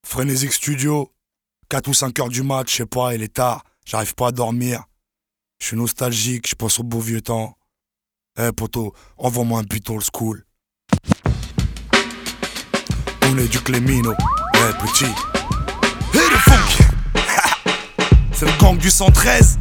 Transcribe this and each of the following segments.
Frénésique Studio, 4 ou 5 heures du mat, je sais pas, il est tard, j'arrive pas à dormir. Je suis nostalgique, je pense au beau vieux temps. Poto, envoie-moi un beat old school. On est du Clémino, petit. Et le funk. C'est le gang du 113.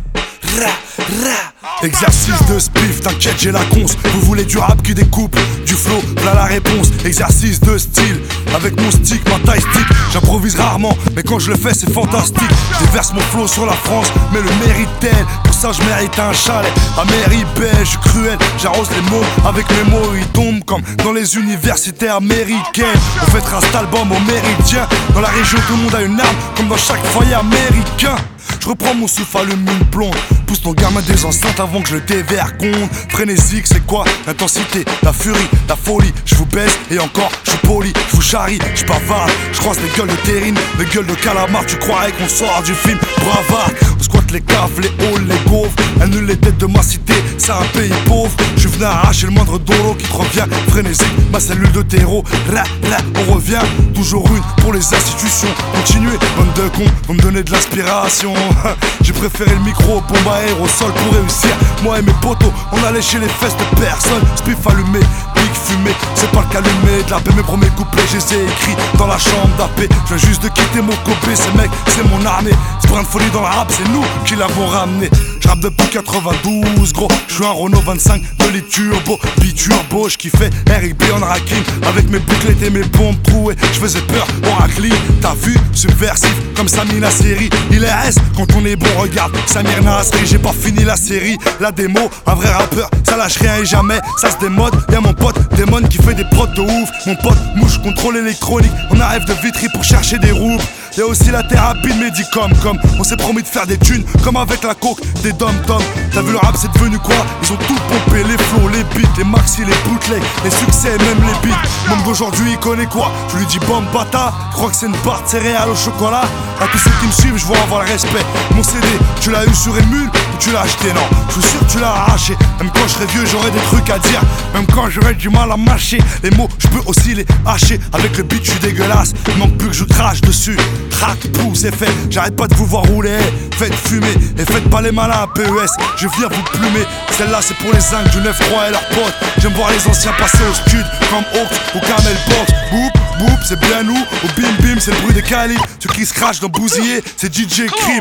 Exercice de spiff, t'inquiète j'ai la conce. Vous voulez du rap qui découpe, du flow, là la réponse. Exercice de style, avec mon stick, ma taille stick. J'improvise rarement, mais quand je le fais c'est fantastique. Je déverse mon flow sur la France, mais le mérite elle. Pour ça je mérite un chalet, à mairie belle, je suis cruel. J'arrose les mots, avec mes mots ils tombent comme dans les universités américaines. On fêtera cet album au méridien. Dans la région tout le monde a une arme, comme dans chaque foyer américain. Je reprends mon souffle, allume une blonde. Pousse ton gamin des enceintes avant que je le dévergonde. Frénésique, c'est quoi? L'intensité, la furie, la folie. Je vous baisse et encore, je suis poli. Je vous charrie, je bavarde. Je croise les gueules de terrine, les gueules de calamar. Tu croirais qu'on sort du film Bravard. On squatte les caves, les halls, les gaufres. Annule les têtes de ma cité, c'est un pays pauvre. Je venais arracher le moindre dolo qui te revient. Frénésique, ma cellule de terreau. Là, on revient. Toujours une pour les institutions. Continuez, bande de cons, vous me donnez de l'inspiration. J'ai préféré le micro, bombe à aérosol pour réussir. Moi et mes potos, on allait chez les fesses de personne. Spiff allumé, big fumé, c'est pas le calumet de la paix. Mes premiers couplets, je les ai écrits dans la chambre d'AP. Je viens juste de quitter mon copé, ces mecs, c'est mon armée. Ce brin de folie dans la rap, c'est nous qui l'avons ramené. Je rappe depuis 92, gros, je suis un Renault 25 de lit turbo, biturbo, je kiffais Eric B en Rakim. Avec mes bouclettes et mes bombes trouées, je faisais peur au racli. T'as vu, subversif, comme Sami la série. Il est S quand on est bon, regarde Samir Nasri. J'ai pas fini la série, la démo, un vrai rappeur, ça lâche rien et jamais, ça se démode. Y'a mon pote Démon qui fait des prods de ouf. Mon pote Mouche contrôle électronique. On arrive de Vitry pour chercher des roues. Y'a aussi la thérapie de Medicom, comme on s'est promis de faire des thunes, comme avec la coke, des dom-toms. T'as vu le rap c'est devenu quoi? Ils ont tout pompé, les flows, les beats, les maxi, les bootlegs, les succès, même les beats. L'homme d'aujourd'hui il connaît quoi? Je lui dis bombe bata, crois que c'est une barre de céréales au chocolat. À tous ceux qui me suivent, je veux avoir le respect. Mon CD, tu l'as eu sur Emule ou tu l'as acheté? Non, je suis sûr que tu l'as arraché. Même quand je serai vieux, j'aurai des trucs à dire. Même quand j'aurai du mal à mâcher les mots, je peux aussi les hacher. Avec le beat, je suis dégueulasse, il manque plus que je crache dessus. Crac, pou, c'est fait, j'arrête pas de vous voir rouler. Faites fumer et faites pas les malins à PES. Je viens vous plumer, celle-là c'est pour les zincs du 9-3 et leurs potes. J'aime voir les anciens passer au stud comme Hawks ou Camel Box. Boop, boop, c'est bien nous. Au bim bim, c'est le bruit des calibres. Ceux qui se crachent dans Bousillé, c'est DJ Crime.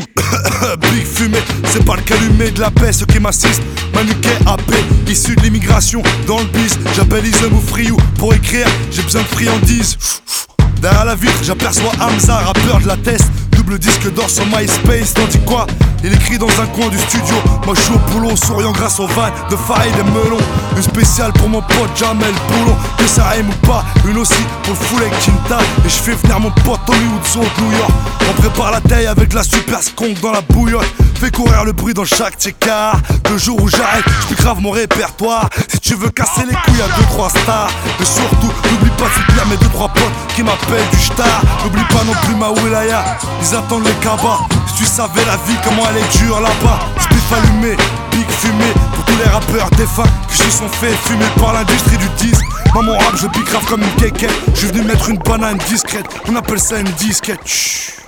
Big fumé, c'est pas le calumet de la paix. Ceux qui m'assistent, Manuquet AP, issu de l'immigration dans le bis. J'appelle Isem ou Friou pour écrire, j'ai besoin de friandises. Derrière la vitre, j'aperçois Hamza, rappeur de la test. Double disque d'or sur MySpace, tandis quoi? Il écrit dans un coin du studio. Moi je suis au boulot, souriant grâce aux vannes de Farid et Melon. Une spéciale pour mon pote Jamel Boulon. Que ça rime ou pas, une aussi pour le full avec Tinta. Et je fais venir mon pote Hollywood Zone de New York. On prépare la taille avec la super skunk dans la bouillotte. Fais courir le bruit dans chaque car le jour où j'arrête, je grave mon répertoire. Si tu veux casser les couilles à 2-3 stars. Mais surtout, n'oublie pas de soutenir mes 2-3 potes qui m'appellent du star. N'oublie pas non plus ma wilaya, ils attendent les cabas. Si tu savais la vie, comment elle est dure là-bas. Spiff allumé, big fumé, pour tous les rappeurs défunts qui se sont fait fumer par l'industrie du disque. Moi mon rap je pique grave comme une quéquette. Je suis venu mettre une banane discrète, on appelle ça une disquette. Chut.